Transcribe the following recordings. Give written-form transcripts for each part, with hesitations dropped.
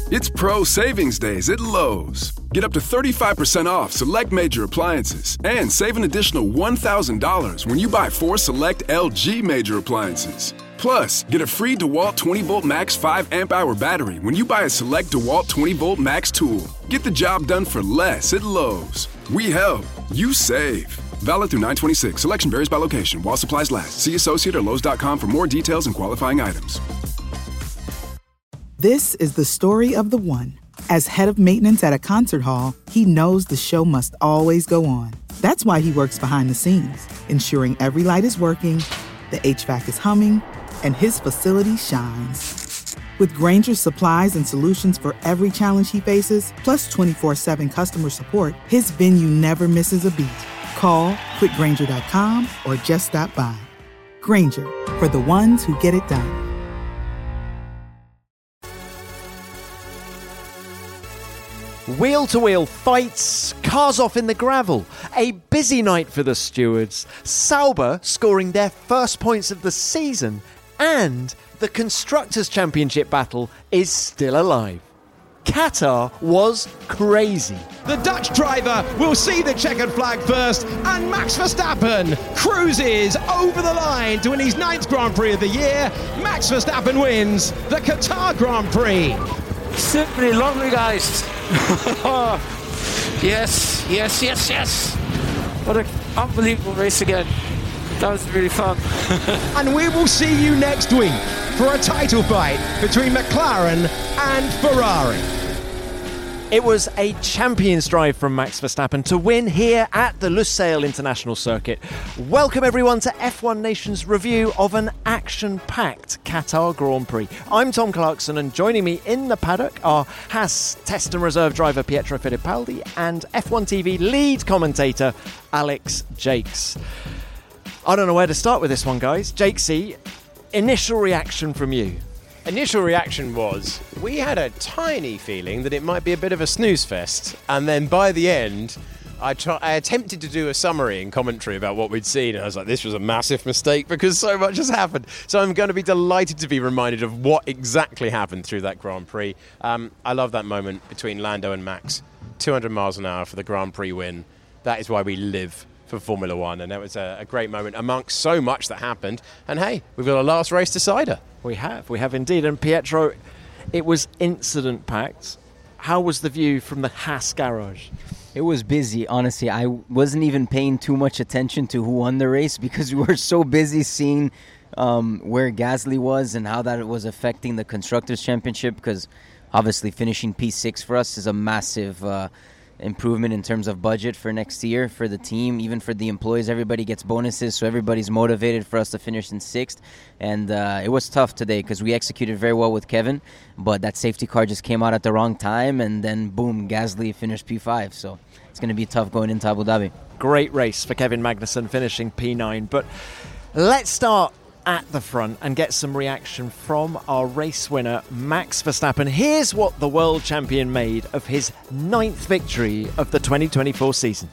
It's Pro Savings Days at Lowe's. Get up to 35% off select major appliances and save an additional $1,000 when you buy 4 select LG major appliances. Plus, get a free DeWalt 20-volt max 5 amp-hour battery when you buy a select DeWalt 20-volt max tool. Get the job done for less at Lowe's. We help. You save. Valid through 9/26. Selection varies by location. While supplies last. See associate or Lowe's.com for more details and qualifying items. This is the story of the one. As head of maintenance at a concert hall, he knows the show must always go on. That's why he works behind the scenes, ensuring every light is working, the HVAC is humming, and his facility shines. With Grainger's supplies and solutions for every challenge he faces, plus 24/7 customer support, his venue never misses a beat. Call quickgrainger.com or just stop by. Grainger, for the ones who get it done. Wheel-to-wheel fights, cars off in the gravel, a busy night for the stewards, Sauber scoring their first points of the season, and the Constructors' Championship battle is still alive. Qatar was crazy. The Dutch driver will see the checkered flag first, and Max Verstappen cruises over the line to win his 9th Grand Prix of the year. Max Verstappen wins the Qatar Grand Prix. Simply lovely, guys. Yes. What an unbelievable race again. That was really fun. And we will see you next week for a title fight between McLaren and Ferrari. It was a champion's drive from Max Verstappen to win here at the Lusail International Circuit. Welcome everyone to F1 Nation's review of an action-packed Qatar Grand Prix. I'm Tom Clarkson, and joining me in the paddock are Haas Test and Reserve driver Pietro Fittipaldi and F1 TV lead commentator Alex Jakes. I don't know where to start with this one, guys. Jakesy, initial reaction from you? Initial reaction was, we had a tiny feeling that it might be a bit of a snooze fest, and then by the end, I attempted to do a summary and commentary about what we'd seen, and I was like, this was a massive mistake because so much has happened. So I'm going to be delighted to be reminded of what exactly happened through that Grand Prix. I love that moment between Lando and Max, 200 miles an hour for the Grand Prix win. That is why we live for Formula One, and that was a great moment amongst so much that happened. And hey, we've got a last race decider. We have indeed. And Pietro, it was incident-packed. How was the view from the Haas garage? It was busy, honestly. I wasn't even paying too much attention to who won the race because we were so busy seeing where Gasly was and how that was affecting the Constructors' Championship, because obviously finishing P6 for us is a massive improvement in terms of budget for next year for the team, even for the employees. Everybody gets bonuses, so everybody's motivated for us to finish in 6th. And it was tough today because we executed very well with Kevin, but that safety car just came out at the wrong time, and then boom, Gasly finished P5. So it's going to be tough going into Abu Dhabi. Great race for Kevin Magnussen, finishing P9. But let's start at the front and get some reaction from our race winner, Max Verstappen. Here's what the world champion made of his 9th victory of the 2024 season.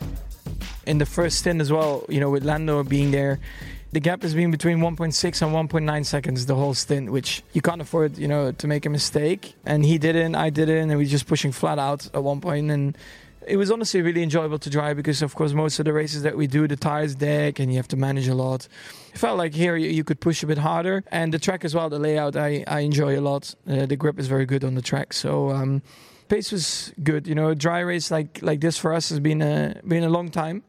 In the first stint as well, with Lando being there, the gap has been between 1.6 and 1.9 seconds the whole stint, which you can't afford, to make a mistake. And he didn't, I didn't, and we were just pushing flat out at one point. And it was honestly really enjoyable to drive because, of course, most of the races that we do, the tires deck and you have to manage a lot. It felt like here you could push a bit harder. And the track as well, the layout, I enjoy a lot. The grip is very good on the track. So pace was good. A dry race like this for us has been a long time.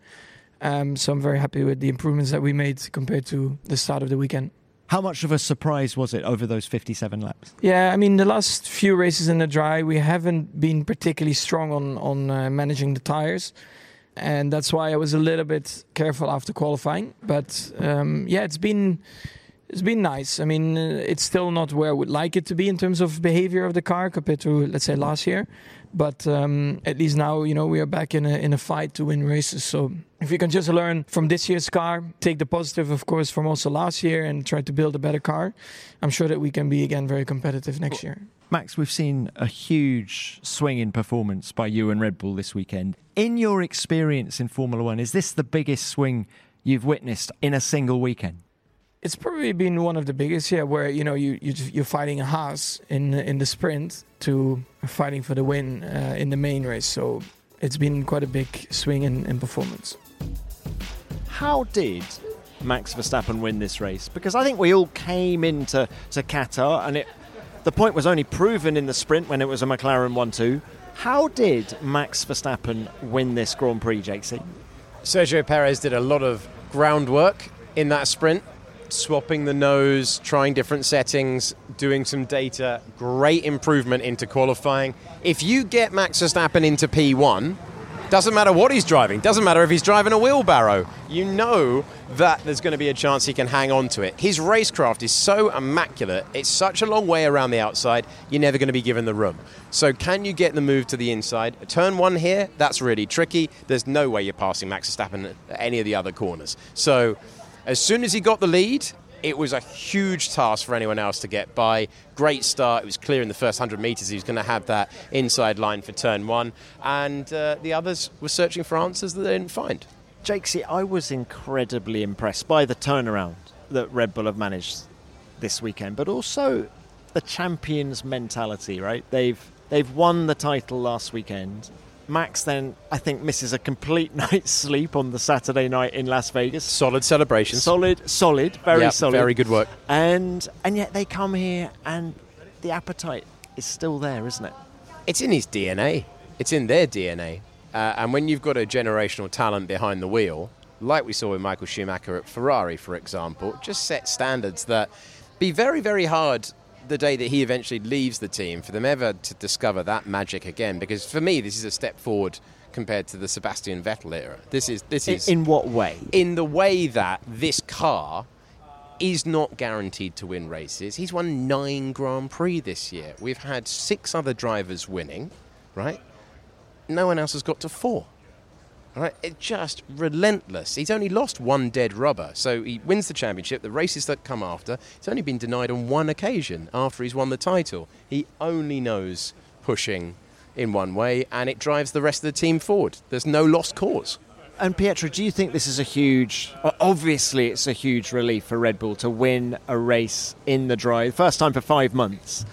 So I'm very happy with the improvements that we made compared to the start of the weekend. How much of a surprise was it over those 57 laps? Yeah, the last few races in the dry, we haven't been particularly strong on managing the tires. And that's why I was a little bit careful after qualifying. But it's been nice. It's still not where I would like it to be in terms of behavior of the car compared to, let's say, last year. But at least now, we are back in a fight to win races. So if we can just learn from this year's car, take the positive, of course, from also last year and try to build a better car, I'm sure that we can be, again, very competitive next year. Max, we've seen a huge swing in performance by you and Red Bull this weekend. In your experience in Formula One, is this the biggest swing you've witnessed in a single weekend? It's probably been one of the biggest, where you're fighting a Haas in the sprint to fighting for the win in the main race. So it's been quite a big swing in performance. How did Max Verstappen win this race? Because I think we all came into Qatar, and the point was only proven in the sprint when it was a McLaren 1-2. How did Max Verstappen win this Grand Prix, JC? Sergio Perez did a lot of groundwork in that sprint, swapping the nose, trying different settings, doing some data, great improvement into qualifying. If you get Max Verstappen into P1, doesn't matter what he's driving, doesn't matter if he's driving a wheelbarrow, you know that there's going to be a chance he can hang on to it. His racecraft is so immaculate, it's such a long way around the outside, you're never going to be given the room. So can you get the move to the inside? Turn 1 here, that's really tricky. There's no way you're passing Max Verstappen at any of the other corners. So as soon as he got the lead, it was a huge task for anyone else to get by. Great start. It was clear in the first 100 metres he was going to have that inside line for turn 1. And the others were searching for answers that they didn't find. Jakesy, I was incredibly impressed by the turnaround that Red Bull have managed this weekend, but also the champions mentality, right? They've won the title last weekend. Max then, I think, misses a complete night's sleep on the Saturday night in Las Vegas. Solid celebrations. Solid, very solid. Very good work. And yet they come here and the appetite is still there, isn't it? It's in his DNA. It's in their DNA. And when you've got a generational talent behind the wheel, like we saw with Michael Schumacher at Ferrari, for example, just set standards that be very, very hard the day that he eventually leaves the team for them ever to discover that magic again. Because for me, this is a step forward compared to the Sebastian Vettel era. This is in what way? In the way that this car is not guaranteed to win races. He's won 9 Grand Prix this year. We've had 6 other drivers winning, right? No one else has got to 4. Right, it's just relentless. He's only lost 1 dead rubber, so he wins the championship. The races that come after, he's only been denied on 1 occasion after he's won the title. He only knows pushing in one way, and it drives the rest of the team forward. There's no lost cause. And Pietro, do you think this is obviously it's a huge relief for Red Bull to win a race in the dry, first time for 5 months.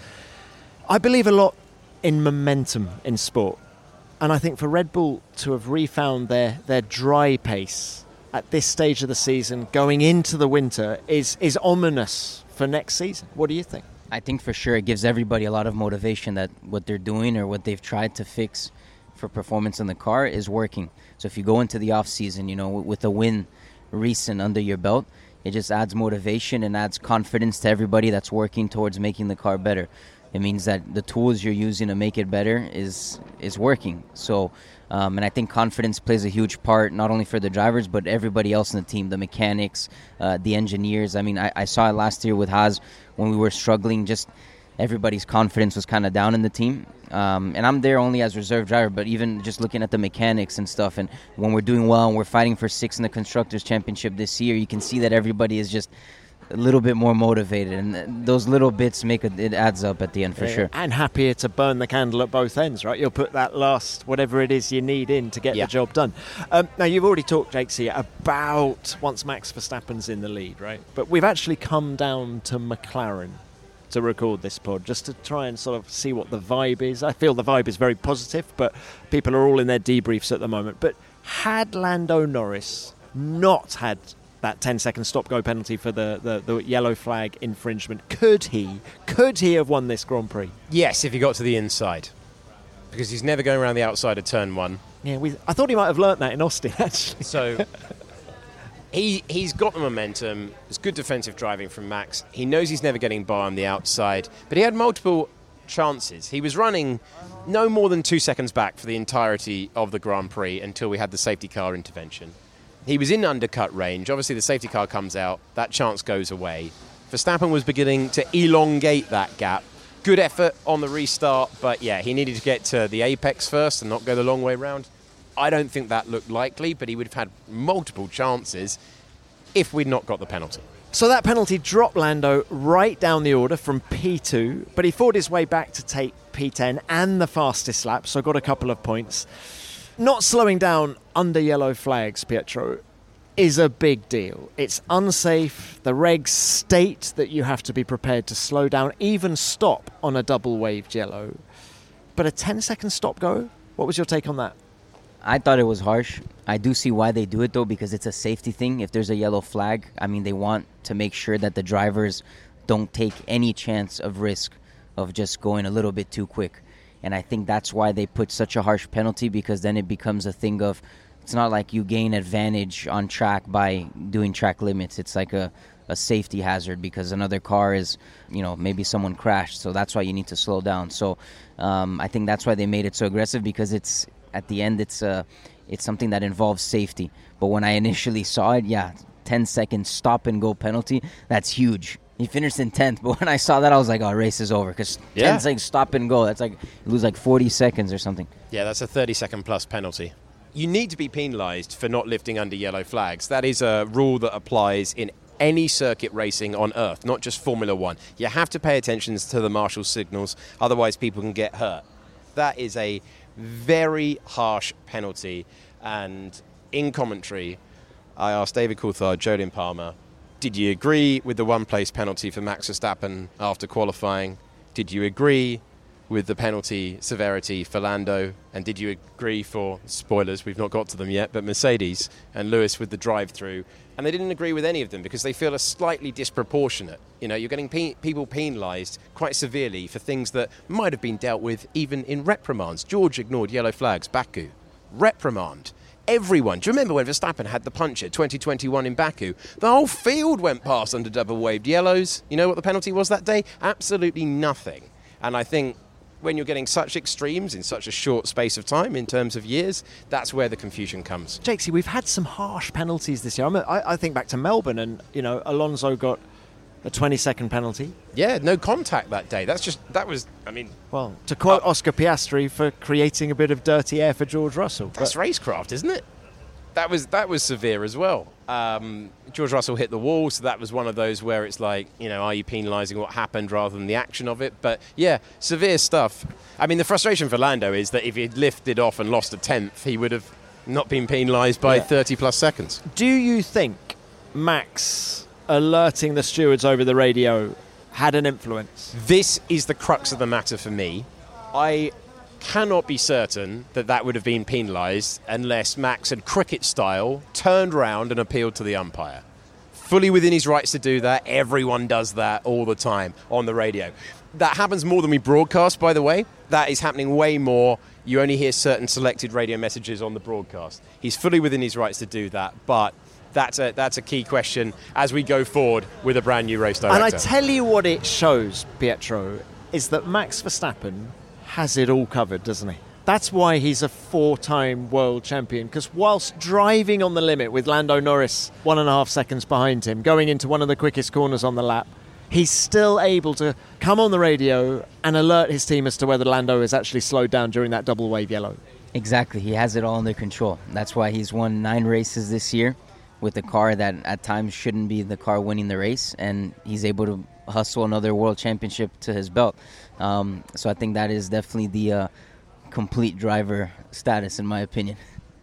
I believe a lot in momentum in sport. And I think for Red Bull to have refound their dry pace at this stage of the season, going into the winter, is ominous for next season. What do you think? I think for sure it gives everybody a lot of motivation that what they're doing or what they've tried to fix for performance in the car is working. So if you go into the off-season, with a win recent under your belt, it just adds motivation and adds confidence to everybody that's working towards making the car better. It means that the tools you're using to make it better is working. So, and I think confidence plays a huge part, not only for the drivers, but everybody else in the team, the mechanics, the engineers. I mean, I saw it last year with Haas when we were struggling, just everybody's confidence was kind of down in the team. And I'm there only as reserve driver, but even just looking at the mechanics and stuff, and when we're doing well and we're fighting for 6 in the Constructors' Championship this year, you can see that everybody is just a little bit more motivated, and those little bits it adds up at the end for sure. And happier to burn the candle at both ends, right? You'll put that last whatever it is you need in to get the job done. Now you've already talked, Jakesy, about once Max Verstappen's in the lead, right? But we've actually come down to McLaren to record this pod just to try and sort of see what the vibe is. I feel the vibe is very positive, but people are all in their debriefs at the moment. But had Lando Norris not had that 10-second stop-go penalty for the yellow flag infringement, could he have won this Grand Prix? Yes, if he got to the inside. Because he's never going around the outside of turn 1. Yeah, I thought he might have learnt that in Austin, actually. So he's got the momentum. There's good defensive driving from Max. He knows he's never getting by on the outside. But he had multiple chances. He was running no more than 2 seconds back for the entirety of the Grand Prix until we had the safety car intervention. He was in undercut range. Obviously, the safety car comes out. That chance goes away. Verstappen was beginning to elongate that gap. Good effort on the restart, but yeah, he needed to get to the apex first and not go the long way round. I don't think that looked likely, but he would have had multiple chances if we'd not got the penalty. So that penalty dropped Lando right down the order from P2, but he fought his way back to take P10 and the fastest lap, so got a couple of points. Not slowing down under yellow flags, Pietro. is a big deal. It's unsafe. The regs state that you have to be prepared to slow down, even stop on a double waved yellow. But a 10-second stop go? What was your take on that? I thought it was harsh. I do see why they do it, though, because it's a safety thing. If there's a yellow flag, I mean, they want to make sure that the drivers don't take any chance of risk of just going a little bit too quick. And I think that's why they put such a harsh penalty, because then it becomes a thing of, it's not like you gain advantage on track by doing track limits. It's like a safety hazard because another car is, maybe someone crashed. So that's why you need to slow down. So I think that's why they made it so aggressive, because it's, at the end, it's something that involves safety. But when I initially saw it, 10-second stop-and-go penalty, that's huge. He finished in 10th, but when I saw that, I was like, oh, race is over. Because 10 seconds stop and go, that's like, you lose like 40 seconds or something. Yeah, that's a 30-second plus penalty. You need to be penalised for not lifting under yellow flags. That is a rule that applies in any circuit racing on Earth, not just Formula One. You have to pay attention to the marshal signals, otherwise people can get hurt. That is a very harsh penalty. And in commentary, I asked David Coulthard, Jolyon Palmer, did you agree with the one-place penalty for Max Verstappen after qualifying? Did you agree with the penalty severity for Lando? And did you agree for, spoilers, we've not got to them yet, but Mercedes and Lewis with the drive-through? And they didn't agree with any of them because they feel are slightly disproportionate. You're getting people penalised quite severely for things that might have been dealt with even in reprimands. George ignored yellow flags, Baku. Reprimand. Everyone. Do you remember when Verstappen had the punch at 2021 in Baku? The whole field went past under double-waved yellows. You know what the penalty was that day? Absolutely nothing. And I think when you're getting such extremes in such a short space of time in terms of years, that's where the confusion comes. Jakesy, we've had some harsh penalties this year. I think back to Melbourne and, Alonso got a 20-second penalty. Yeah, no contact that day. Well, to quote Oscar Piastri, for creating a bit of dirty air for George Russell. That's racecraft, isn't it? That was severe as well. George Russell hit the wall, so that was one of those where it's like, are you penalising what happened rather than the action of it? But yeah, severe stuff. I mean, the frustration for Lando is that if he'd lifted off and lost a 10th, he would have not been penalised by 30 plus seconds. Do you think Max alerting the stewards over the radio had an influence? This is the crux of the matter for me. I cannot be certain that would have been penalised unless Max had cricket style turned round and appealed to the umpire. Fully within his rights to do that. Everyone does that all the time on the radio. That happens more than we broadcast, by the way. That is happening way more. You only hear certain selected radio messages on the broadcast. He's fully within his rights to do that, but that's a key question as we go forward with a brand new race director. And I tell you what it shows, Pietro, is that Max Verstappen has it all covered, doesn't he? That's why he's a 4-time world champion, because whilst driving on the limit with Lando Norris 1.5 seconds behind him, going into one of the quickest corners on the lap, he's still able to come on the radio and alert his team as to whether Lando is actually slowed down during that double wave yellow. Exactly. He has it all under control. That's why he's won 9 races this year with a car that at times shouldn't be the car winning the race, and he's able to hustle another world championship to his belt. So I think that is definitely the complete driver status, in my opinion.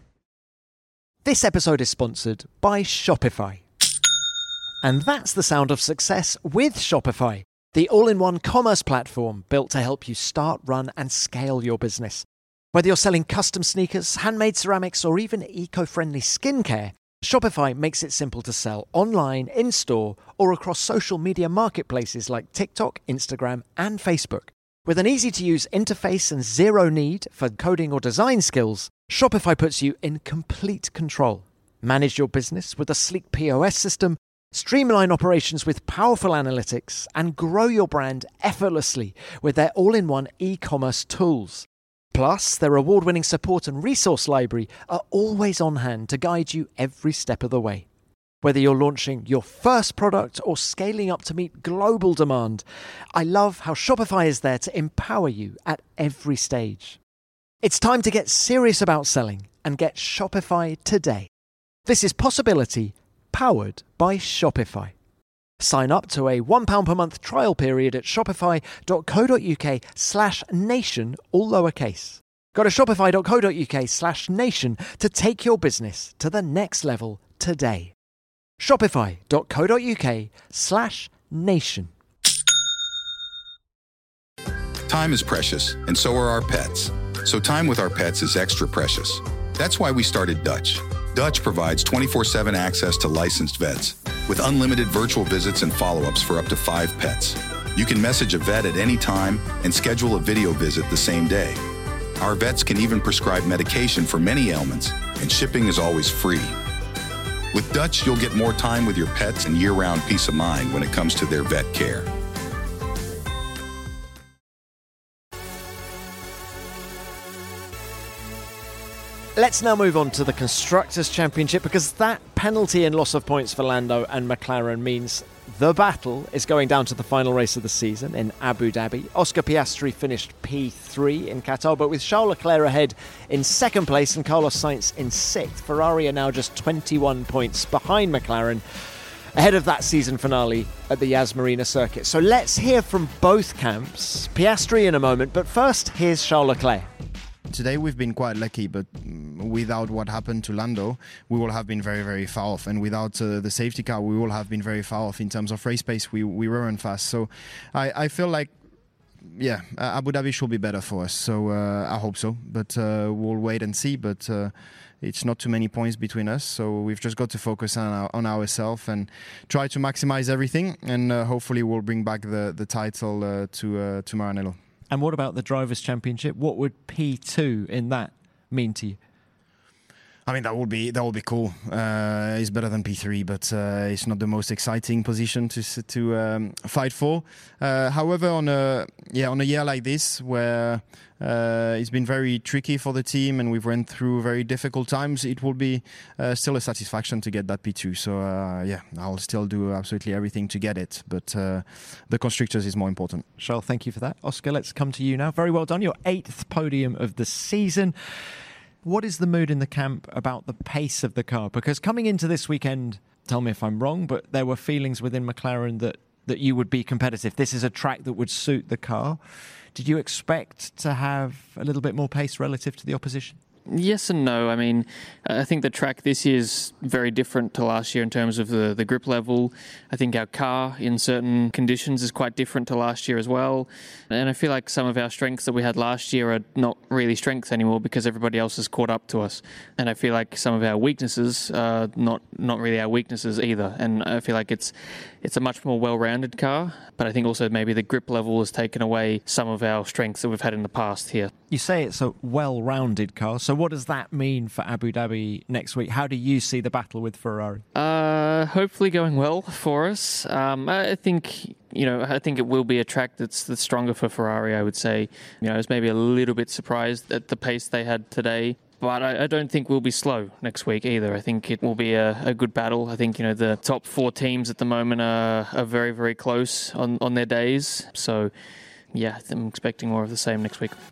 This episode is sponsored by Shopify. And that's the sound of success with Shopify, the all-in-one commerce platform built to help you start, run, and scale your business. Whether you're selling custom sneakers, handmade ceramics, or even eco-friendly skincare, Shopify makes it simple to sell online, in-store, or across social media marketplaces like TikTok, Instagram, and Facebook. With an easy-to-use interface and zero need for coding or design skills, Shopify puts you in complete control. Manage your business with a sleek POS system, streamline operations with powerful analytics, and grow your brand effortlessly with their all-in-one e-commerce tools. Plus, their award-winning support and resource library are always on hand to guide you every step of the way. Whether you're launching your first product or scaling up to meet global demand, I love how Shopify is there to empower you at every stage. It's time to get serious about selling and get Shopify today. This is Possibility, powered by Shopify. Sign up to a £1 per month trial period at shopify.co.uk/nation, all lowercase. Go to shopify.co.uk/nation to take your business to the next level today. Shopify.co.uk/nation. Time is precious, and so are our pets. So time with our pets is extra precious. That's why we started Dutch. Dutch provides 24/7 access to licensed vets with unlimited virtual visits and follow-ups for up to 5 pets. You can message a vet at any time and schedule a video visit the same day. Our vets can even prescribe medication for many ailments, and shipping is always free. With Dutch, you'll get more time with your pets and year-round peace of mind when it comes to their vet care. Let's now move on to the Constructors' Championship, because that penalty and loss of points for Lando and McLaren means the battle is going down to the final race of the season in Abu Dhabi. Oscar Piastri finished P3 in Qatar, but with Charles Leclerc ahead in second place and Carlos Sainz in sixth, Ferrari are now just 21 points behind McLaren, ahead of that season finale at the Yas Marina circuit. So let's hear from both camps. Piastri in a moment, but first, here's Charles Leclerc. Today we've been quite lucky, but without what happened to Lando, we will have been very, very far off. And without the safety car, we will have been very far off in terms of race pace. We weren't fast. So I feel like, Abu Dhabi should be better for us. So I hope so. But we'll wait and see. But it's not too many points between us. So we've just got to focus on ourselves and try to maximize everything. And hopefully we'll bring back the title to Maranello. And what about the Drivers' Championship? What would P2 in that mean to you? I mean, that would be cool. It's better than P3, but it's not the most exciting position to fight for. However, on a year like this, where it's been very tricky for the team and we've went through very difficult times, it will be still a satisfaction to get that P2. So I'll still do absolutely everything to get it, but the constructors is more important. Charles, thank you for that. Oscar, let's come to you now. Very well done. Your 8th podium of the season. What is the mood in the camp about the pace of the car? Because coming into this weekend, tell me if I'm wrong, but there were feelings within McLaren that you would be competitive. This is a track that would suit the car. Did you expect to have a little bit more pace relative to the opposition? Yes and no. I mean, I think the track this year is very different to last year in terms of the grip level. I think our car in certain conditions is quite different to last year as well. And I feel like some of our strengths that we had last year are not really strengths anymore because everybody else has caught up to us. And I feel like some of our weaknesses are not really our weaknesses either. And I feel like it's a much more well-rounded car, but I think also maybe the grip level has taken away some of our strengths that we've had in the past here. You say it's a well-rounded car, so what does that mean for Abu Dhabi next week? How do you see the battle with Ferrari? Hopefully going well for us. I think it will be a track that's stronger for Ferrari, I would say. I was maybe a little bit surprised at the pace they had today. But I don't think we'll be slow next week either. I think it will be a good battle. I think, the top 4 teams at the moment are very, very close on their days. So, I'm expecting more of the same next week.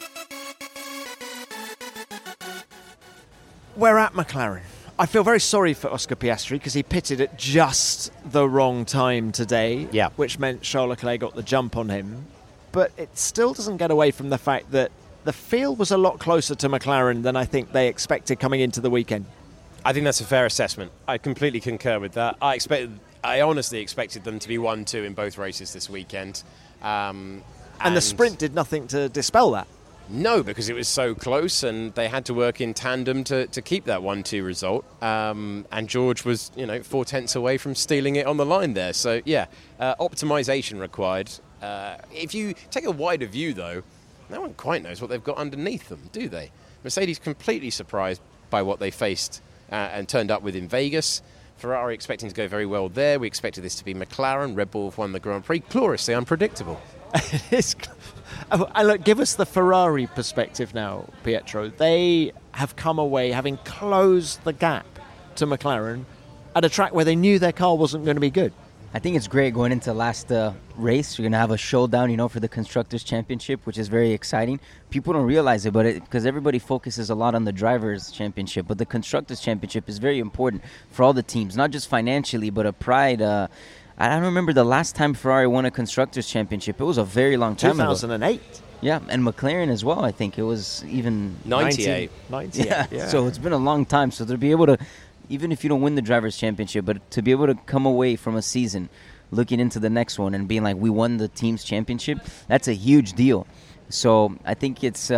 We're at McLaren. I feel very sorry for Oscar Piastri because he pitted at just the wrong time today, which meant Charles Leclerc got the jump on him. But it still doesn't get away from the fact that the field was a lot closer to McLaren than I think they expected coming into the weekend. I think that's a fair assessment. I completely concur with that. I honestly expected them to be 1-2 in both races this weekend. And the sprint did nothing to dispel that. No, because it was so close and they had to work in tandem to keep that 1-2 result. And George was, 4 tenths away from stealing it on the line there. So, optimisation required. If you take a wider view, though, no one quite knows what they've got underneath them, do they? Mercedes completely surprised by what they faced and turned up with in Vegas. Ferrari expecting to go very well there. We expected this to be McLaren. Red Bull have won the Grand Prix. Gloriously unpredictable. And look, give us the Ferrari perspective now, Pietro. They have come away having closed the gap to McLaren at a track where they knew their car wasn't going to be good. I think it's great going into last race. You're going to have a showdown, for the Constructors' Championship, which is very exciting. People don't realize it, but because everybody focuses a lot on the Drivers' Championship. But the Constructors' Championship is very important for all the teams, not just financially, but a pride. I don't remember the last time Ferrari won a Constructors' Championship. It was a very long time 2008. ago. Yeah, and McLaren as well. I think it was even 98. Yeah. So it's been a long time. So to be able to even if you don't win the Drivers' Championship, but to be able to come away from a season looking into the next one and being like, we won the team's championship, that's a huge deal. So I think it's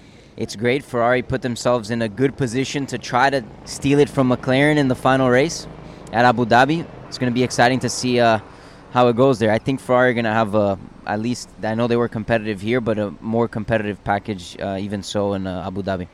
great. Ferrari put themselves in a good position to try to steal it from McLaren in the final race at Abu Dhabi. It's going to be exciting to see how it goes there. I think Ferrari are going to have at least, I know they were competitive here, but a more competitive package even so in Abu Dhabi.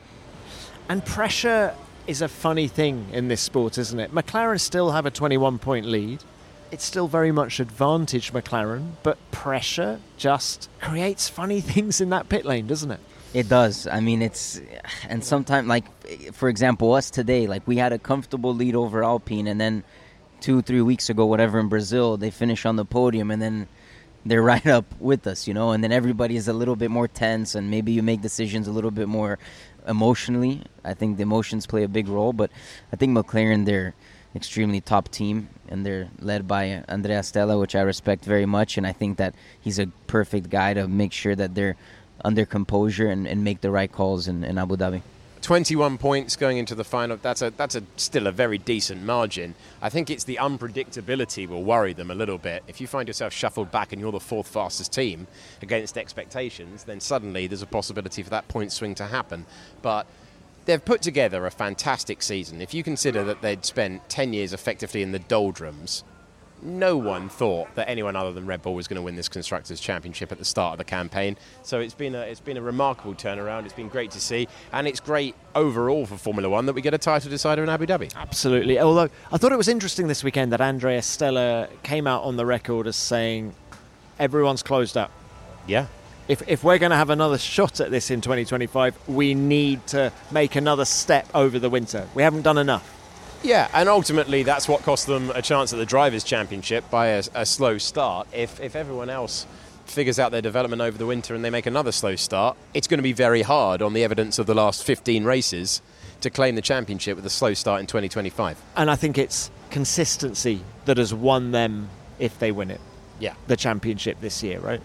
And pressure is a funny thing in this sport, isn't it? McLaren still have a 21-point lead. It's still very much advantage McLaren, but pressure just creates funny things in that pit lane, doesn't it? It does. I mean, and sometimes, like, for example, us today, like, we had a comfortable lead over Alpine, and then 2-3 weeks ago, whatever, in Brazil, they finish on the podium, and then they're right up with us, you know, and then everybody is a little bit more tense, and maybe you make decisions a little bit more emotionally. I think the emotions play a big role, but I think McLaren, they're extremely top team, and they're led by Andrea Stella, which I respect very much, and I think that he's a perfect guy to make sure that they're under composure and make the right calls in Abu Dhabi. 21 points going into the final. That's still a very decent margin. I think it's the unpredictability will worry them a little bit. If you find yourself shuffled back and you're the fourth fastest team against expectations, then suddenly there's a possibility for that point swing to happen. But they've put together a fantastic season. If you consider that they'd spent 10 years effectively in the doldrums, no one thought that anyone other than Red Bull was going to win this Constructors' Championship at the start of the campaign. So it's been a remarkable turnaround. It's been great to see, and it's great overall for Formula One that we get a title decider in Abu Dhabi. Absolutely. Although I thought it was interesting this weekend that Andrea Stella came out on the record as saying everyone's closed up. Yeah. If we're going to have another shot at this in 2025, we need to make another step over the winter. We haven't done enough. Yeah, and ultimately that's what cost them a chance at the Drivers' Championship by a slow start. If everyone else figures out their development over the winter and they make another slow start, it's going to be very hard on the evidence of the last 15 races to claim the championship with a slow start in 2025. And I think it's consistency that has won them if they win it. Yeah. The championship this year, right?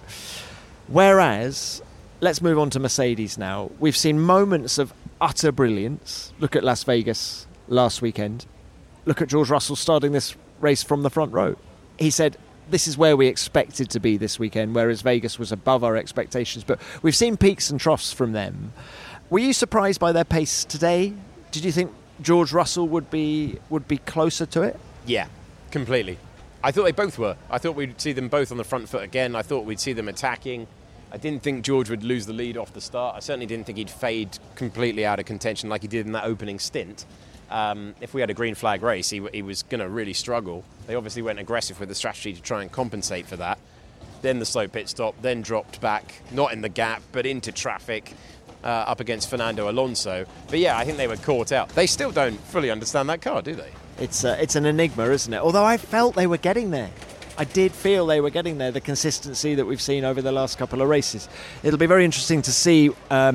Whereas, let's move on to Mercedes now. We've seen moments of utter brilliance. Look at Las Vegas last weekend. Look at George Russell starting this race from the front row. He said, this is where we expected to be this weekend, whereas Vegas was above our expectations. But we've seen peaks and troughs from them. Were you surprised by their pace today? Did you think George Russell would be closer to it? Yeah, completely. I thought they both were. I thought we'd see them both on the front foot again. I thought we'd see them attacking. I didn't think George would lose the lead off the start. I certainly didn't think he'd fade completely out of contention like he did in that opening stint. If we had a green flag race, he was going to really struggle. They obviously went aggressive with the strategy to try and compensate for that. Then the slow pit stop, then dropped back, not in the gap, but into traffic, up against Fernando Alonso. But yeah, I think they were caught out. They still don't fully understand that car, do they? It's an enigma, isn't it? Although I felt they were getting there. I did feel they were getting there, the consistency that we've seen over the last couple of races. It'll be very interesting to see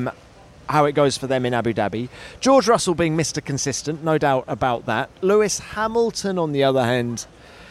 how it goes for them in Abu Dhabi. George Russell being Mr. Consistent, no doubt about that. Lewis Hamilton, on the other hand,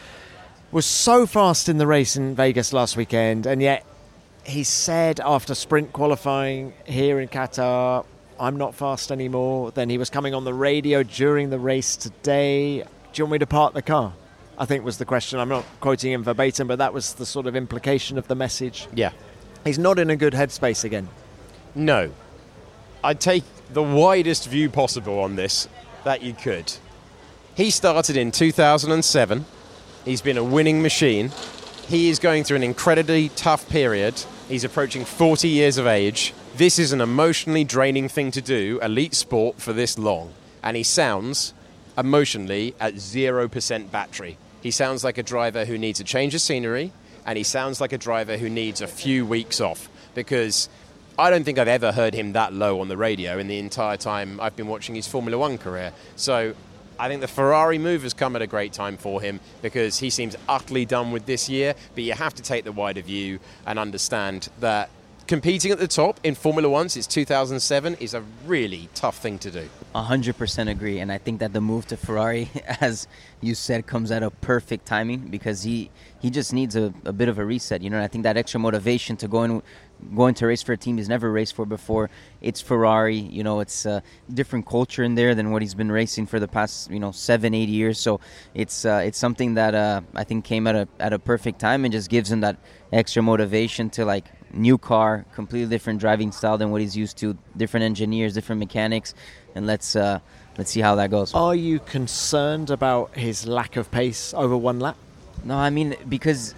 was so fast in the race in Vegas last weekend, and yet he said after sprint qualifying here in Qatar, I'm not fast anymore. Then he was coming on the radio during the race today. Do you want me to park the car? I think was the question. I'm not quoting him verbatim, but that was the sort of implication of the message. Yeah. He's not in a good headspace again. No. I'd take the widest view possible on this that you could. He started in 2007. He's been a winning machine. He is going through an incredibly tough period. He's approaching 40 years of age. This is an emotionally draining thing to do, elite sport, for this long. And he sounds emotionally at 0% battery. He sounds like a driver who needs a change of scenery, and he sounds like a driver who needs a few weeks off, because I don't think I've ever heard him that low on the radio in the entire time I've been watching his Formula One career. So I think the Ferrari move has come at a great time for him, because he seems utterly done with this year. But you have to take the wider view and understand that competing at the top in Formula One since 2007 is a really tough thing to do. 100% agree, and I think that the move to Ferrari, as you said, comes at a perfect timing, because he just needs a bit of a reset, you know. And I think that extra motivation to go going to race for a team he's never raced for before. It's Ferrari, you know, it's a different culture in there than what he's been racing for the past, 7-8 years. So it's something that I think came at a perfect time and just gives him that extra motivation to, like, new car, completely different driving style than what he's used to, different engineers, different mechanics, and let's see how that goes. Are you concerned about his lack of pace over one lap? No, I mean, because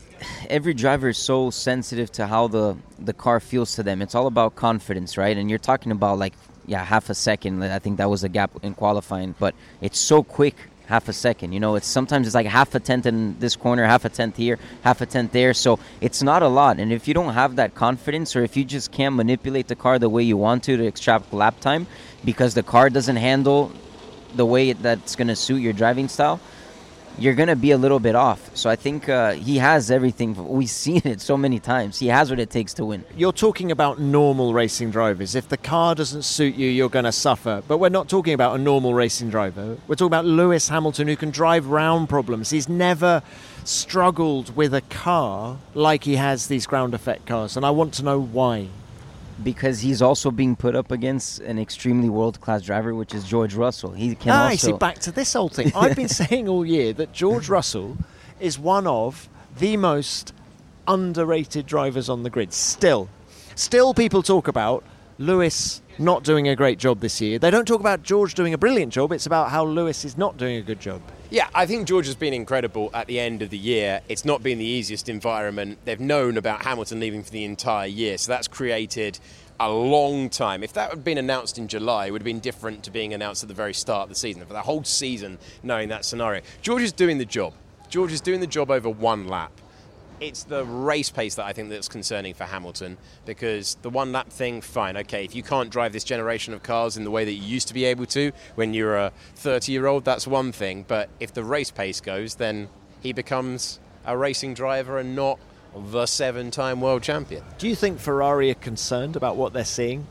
every driver is so sensitive to how the car feels to them. It's all about confidence, right? And you're talking about half a second. I think that was a gap in qualifying, but it's so quick, half a second. It's sometimes it's like half a tenth in this corner, half a tenth here, half a tenth there. So it's not a lot. And if you don't have that confidence, or if you just can't manipulate the car the way you want to extract lap time, because the car doesn't handle the way that's going to suit your driving style, you're going to be a little bit off. So I think he has everything. We've seen it so many times. He has what it takes to win. You're talking about normal racing drivers. If the car doesn't suit you, you're going to suffer. But we're not talking about a normal racing driver. We're talking about Lewis Hamilton, who can drive round problems. He's never struggled with a car like he has these ground effect cars. And I want to know why. Because he's also being put up against an extremely world-class driver, which is George Russell. He can also... see, back to this old thing. I've been saying all year that George Russell is one of the most underrated drivers on the grid. Still people talk about Lewis not doing a great job this year. They don't talk about George doing a brilliant job. It's about how Lewis is not doing a good job. Yeah, I think George has been incredible at the end of the year. It's not been the easiest environment. They've known about Hamilton leaving for the entire year, so that's created a long time. If that had been announced in July, it would have been different to being announced at the very start of the season. For the whole season, knowing that scenario. George is doing the job. George is doing the job over one lap. It's the race pace that I think that's concerning for Hamilton, because the one lap thing, fine, okay, if you can't drive this generation of cars in the way that you used to be able to when you're a 30-year-old, that's one thing. But if the race pace goes, then he becomes a racing driver and not the 7-time world champion. Do you think Ferrari are concerned about what they're seeing?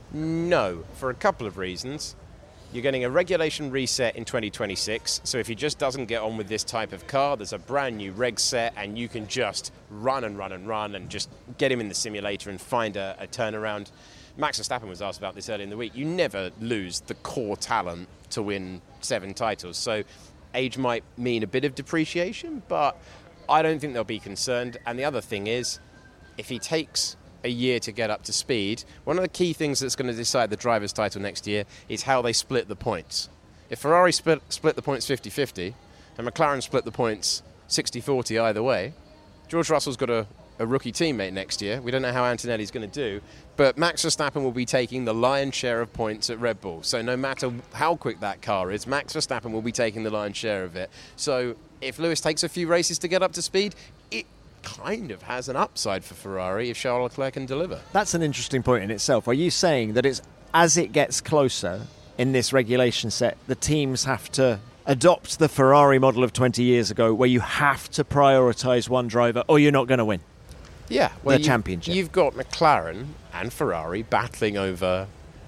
No, for a couple of reasons. You're getting a regulation reset in 2026, so if he just doesn't get on with this type of car, there's a brand new reg set, and you can just run and just get him in the simulator and find a turnaround. Max Verstappen was asked about this earlier in the week. You never lose the core talent to win 7 titles, so age might mean a bit of depreciation, but I don't think they'll be concerned. And the other thing is, if he takes a year to get up to speed, one of the key things that's going to decide the driver's title next year is how they split the points. If Ferrari split the points 50-50 and McLaren split the points 60-40 either way, George Russell's got a rookie teammate next year. We don't know how Antonelli's going to do, but Max Verstappen will be taking the lion's share of points at Red Bull. So no matter how quick that car is, Max Verstappen will be taking the lion's share of it. So if Lewis takes a few races to get up to speed, it kind of has an upside for Ferrari if Charles Leclerc can deliver. That's an interesting point in itself. Are you saying that it's as it gets closer in this regulation set, the teams have to adopt the Ferrari model of 20 years ago, where you have to prioritise one driver or you're not going to win? Yeah, well, the championship. You've got McLaren and Ferrari battling over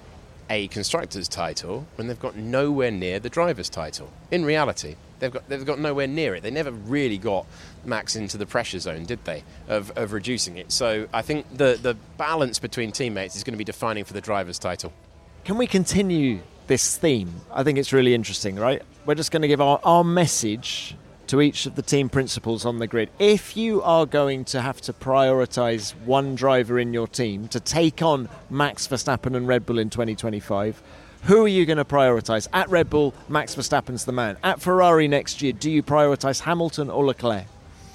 a constructors' title when they've got nowhere near the driver's title. In reality, they've got nowhere near it. They never really got Max into the pressure zone, did they, of reducing it? So I think the balance between teammates is going to be defining for the driver's title. Can we continue this theme? I think it's really interesting, right? We're just going to give our message to each of the team principals on the grid. If you are going to have to prioritise one driver in your team to take on Max Verstappen and Red Bull in 2025, who are you going to prioritise? At Red Bull, Max Verstappen's the man. At Ferrari next year, do you prioritise Hamilton or Leclerc?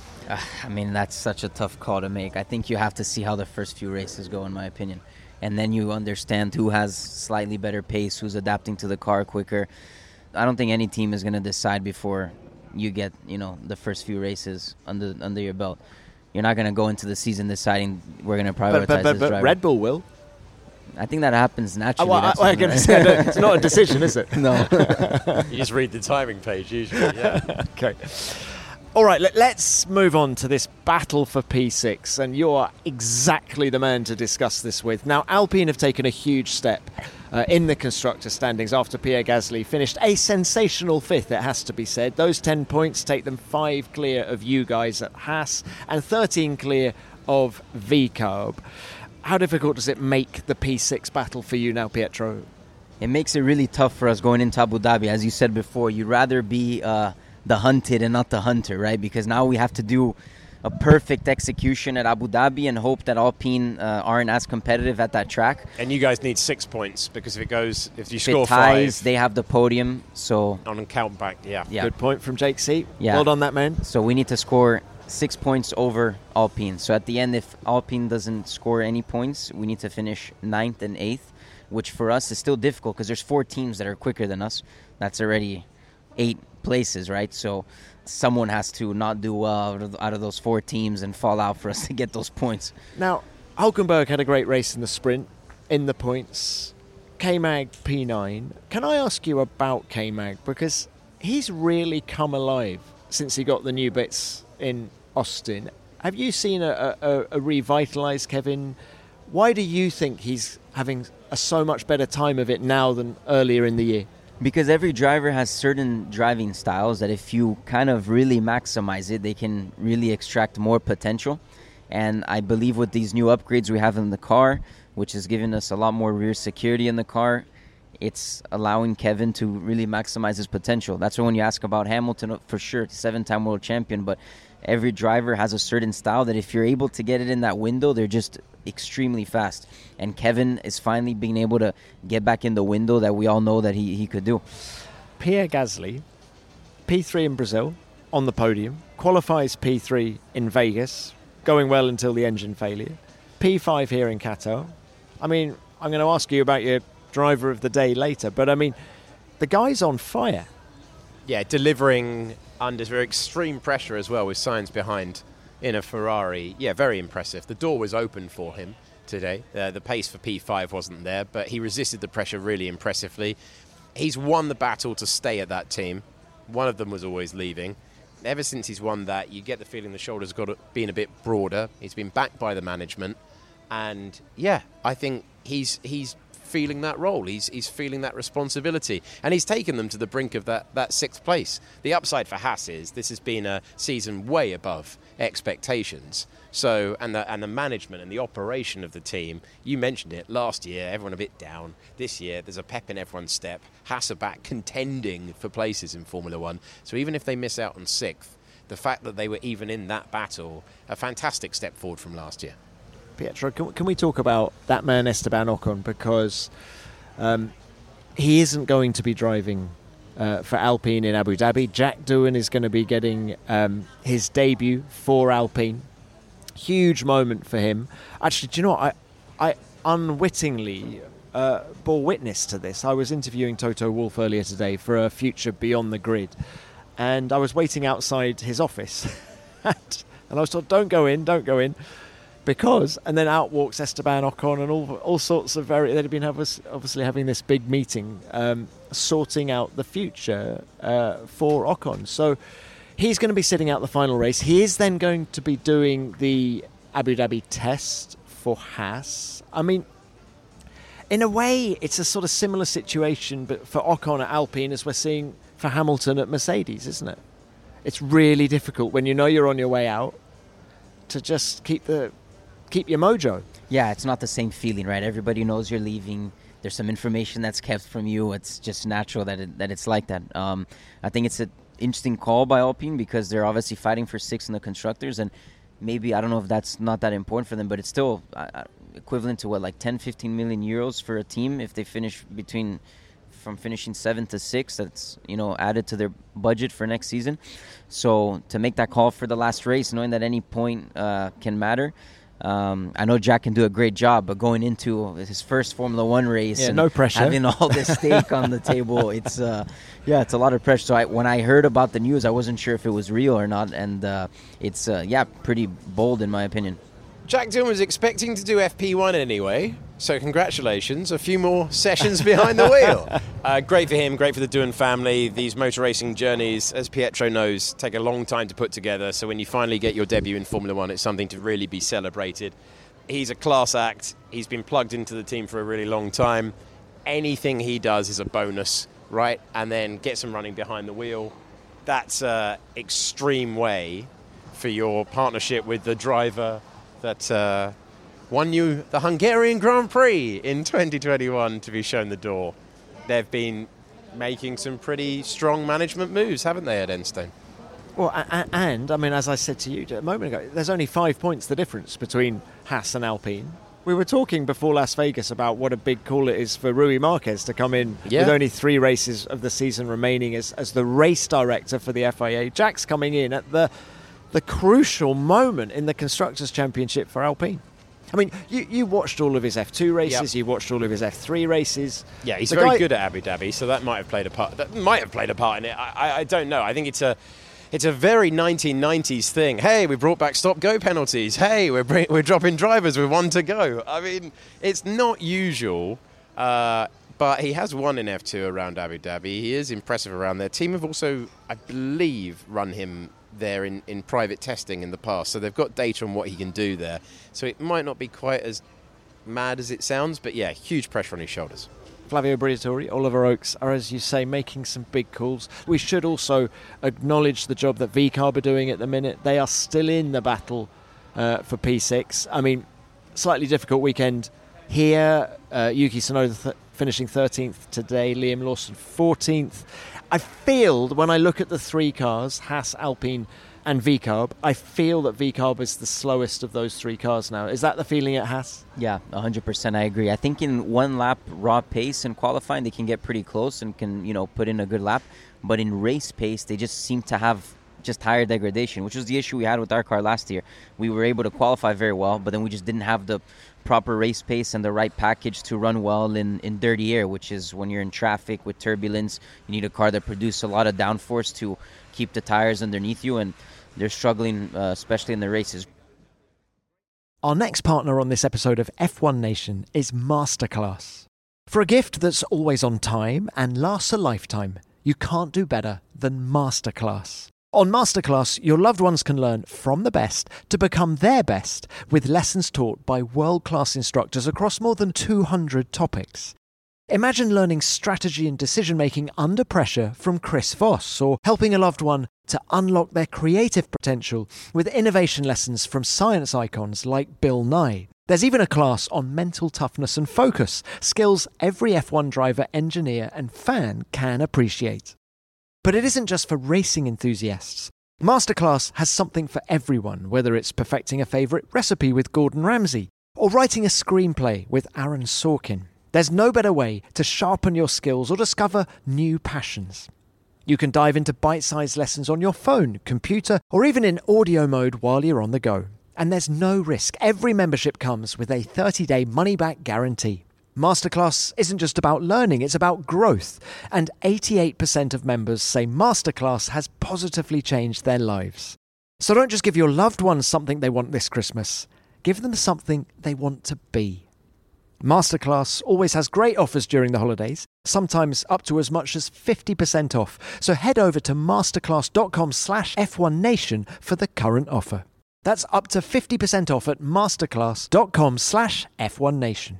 I mean, that's such a tough call to make. I think you have to see how the first few races go, in my opinion. And then you understand who has slightly better pace, who's adapting to the car quicker. I don't think any team is going to decide before you get, the first few races under your belt. You're not going to go into the season deciding we're going to prioritize this driver. But Red Bull will. I think that happens naturally. I'm going to say it's not a decision, is it? No. You just read the timing page usually, yeah. Okay. All right, let's move on to this battle for P6, and you're exactly the man to discuss this with. Now, Alpine have taken a huge step in the constructor standings after Pierre Gasly finished a sensational 5th, it has to be said. Those 10 points take them 5 clear of you guys at Haas and 13 clear of VCarb. How difficult does it make the P6 battle for you now, Pietro? It makes it really tough for us going into Abu Dhabi. As you said before, you'd rather be the hunted and not the hunter, right? Because now we have to do a perfect execution at Abu Dhabi and hope that Alpine aren't as competitive at that track. And you guys need 6 points, because if you If score it ties, 5, they have the podium. So on count back, yeah. Good point from Jake C. Yeah. Well done, that man. So we need to score 6 points over Alpine. So at the end, if Alpine doesn't score any points, we need to finish 9th and 8th, which for us is still difficult because there's 4 teams that are quicker than us. That's already 8 places, right? So someone has to not do well out of those 4 teams and fall out for us to get those points. Now, Hulkenberg had a great race in the sprint, in the points. K-Mag P9. Can I ask you about K-Mag? Because he's really come alive since he got the new bits in Austin. Have you seen a revitalised Kevin? Why do you think he's having a so much better time of it now than earlier in the year? Because every driver has certain driving styles that if you kind of really maximize it, they can really extract more potential. And I believe with these new upgrades we have in the car, which is giving us a lot more rear security in the car, it's allowing Kevin to really maximize his potential. That's why when you ask about Hamilton, for sure, 7-time world champion, but every driver has a certain style that if you're able to get it in that window, they're just extremely fast. And Kevin is finally being able to get back in the window that we all know that he could do. Pierre Gasly, P3 in Brazil, on the podium, qualifies P3 in Vegas, going well until the engine failure. P5 here in Qatar. I mean, I'm going to ask you about your driver of the day later, but I mean, the guy's on fire. Yeah, delivering under very extreme pressure as well, with Sainz behind in a Ferrari. Yeah, very impressive. The door was open for him today. The pace for P5 wasn't there, but he resisted the pressure really impressively. He's won the battle to stay at that team. One of them was always leaving. Ever since he's won that, you get the feeling the shoulders got been a bit broader. He's been backed by the management. And yeah, I think he's feeling that role. He's feeling that responsibility, and he's taken them to the brink of that 6th place. The upside for Haas is this has been a season way above expectations. So, and the management and the operation of the team, you mentioned it, last year everyone a bit down. This year there's a pep in everyone's step. Haas are back contending for places in Formula One. So even if they miss out on 6th, the fact that they were even in that battle, a fantastic step forward from last year. Pietro, can we talk about that man Esteban Ocon, because he isn't going to be driving for Alpine in Abu Dhabi. Jack Doohan is going to be getting his debut for Alpine. Huge moment for him. Actually, do you know what? I unwittingly bore witness to this. I was interviewing Toto Wolff earlier today for a future Beyond the Grid, and I was waiting outside his office, and I was told, don't go in. Because, and then out walks Esteban Ocon and all sorts of they'd been obviously having this big meeting, sorting out the future for Ocon. So he's going to be sitting out the final race. He is then going to be doing the Abu Dhabi test for Haas. I mean, in a way, it's a sort of similar situation, but for Ocon at Alpine as we're seeing for Hamilton at Mercedes, isn't it? It's really difficult when you know you're on your way out to just keep your mojo. Yeah, it's not the same feeling, right? Everybody knows you're leaving. There's some information that's kept from you. It's just natural that it's like that. I think it's an interesting call by Alpine because they're obviously fighting for 6 in the constructors, and maybe, I don't know if that's not that important for them, but it's still equivalent to what, like 10-15 million euros for a team if they finish from finishing 7th to 6th. That's, added to their budget for next season. So to make that call for the last race, knowing that any point can matter. I know Jack can do a great job, but going into his first Formula One race and no pressure, having all this stake on the table, it's a lot of pressure. So when I heard about the news, I wasn't sure if it was real or not, and it's pretty bold in my opinion. Jack Doohan was expecting to do FP1 anyway, so congratulations. A few more sessions behind the wheel. Great for him, great for the Doohan family. These motor racing journeys, as Pietro knows, take a long time to put together, so when you finally get your debut in Formula One, it's something to really be celebrated. He's a class act. He's been plugged into the team for a really long time. Anything he does is a bonus, right? And then gets him running behind the wheel. That's an extreme way for your partnership with the driver that won you the Hungarian Grand Prix in 2021 to be shown the door. They've been making some pretty strong management moves, haven't they, at Enstone? Well, and I mean, as I said to you a moment ago, there's only 5 points the difference between Haas and Alpine. We were talking before Las Vegas about what a big call it is for Rui Marquez to come in with only 3 races of the season remaining as the race director for the FIA. Jack's coming in at the crucial moment in the Constructors' Championship for Alpine. I mean, you watched all of his F2 races, you watched all of his F3 races. Yeah, he's very good at Abu Dhabi, so that might have played a part. That might have played a part in it. I don't know. I think it's a very 1990s thing. Hey, we brought back stop-go penalties. Hey, we're dropping drivers with 1 to go. I mean, it's not usual, but he has won in F2 around Abu Dhabi. He is impressive around there. Team have also, I believe, run him there in private testing in the past, so they've got data on what he can do there. So it might not be quite as mad as it sounds, but yeah, huge pressure on his shoulders. Flavio Briatore, Oliver Oakes are, as you say, making some big calls. We should also acknowledge the job that VCARB are doing at the minute. They are still in the battle for P6. I mean, slightly difficult weekend here. Yuki Tsunoda finishing 13th today, Liam Lawson 14th. I feel when I look at the 3 cars, Haas, Alpine and VCARB, I feel that VCARB is the slowest of those 3 cars now. Is that the feeling at Haas? Yeah, 100% I agree. I think in 1 lap raw pace in qualifying, they can get pretty close and can, put in a good lap. But in race pace, they just seem to have just higher degradation, which was the issue we had with our car last year. We were able to qualify very well, but then we just didn't have the proper race pace and the right package to run well in dirty air, which is when you're in traffic with turbulence, you need a car that produces a lot of downforce to keep the tires underneath you, and they're struggling, especially in the races. Our next partner on this episode of F1 Nation is Masterclass. For a gift that's always on time and lasts a lifetime, you can't do better than Masterclass. On Masterclass, your loved ones can learn from the best to become their best with lessons taught by world-class instructors across more than 200 topics. Imagine learning strategy and decision-making under pressure from Chris Voss, or helping a loved one to unlock their creative potential with innovation lessons from science icons like Bill Nye. There's even a class on mental toughness and focus, skills every F1 driver, engineer and fan can appreciate. But it isn't just for racing enthusiasts. Masterclass has something for everyone, whether it's perfecting a favourite recipe with Gordon Ramsay or writing a screenplay with Aaron Sorkin. There's no better way to sharpen your skills or discover new passions. You can dive into bite-sized lessons on your phone, computer, or even in audio mode while you're on the go. And there's no risk. Every membership comes with a 30-day money-back guarantee. Masterclass isn't just about learning, it's about growth. And 88% of members say Masterclass has positively changed their lives. So don't just give your loved ones something they want this Christmas. Give them something they want to be. Masterclass always has great offers during the holidays, sometimes up to as much as 50% off. So head over to masterclass.com/F1Nation for the current offer. That's up to 50% off at masterclass.com/F1Nation.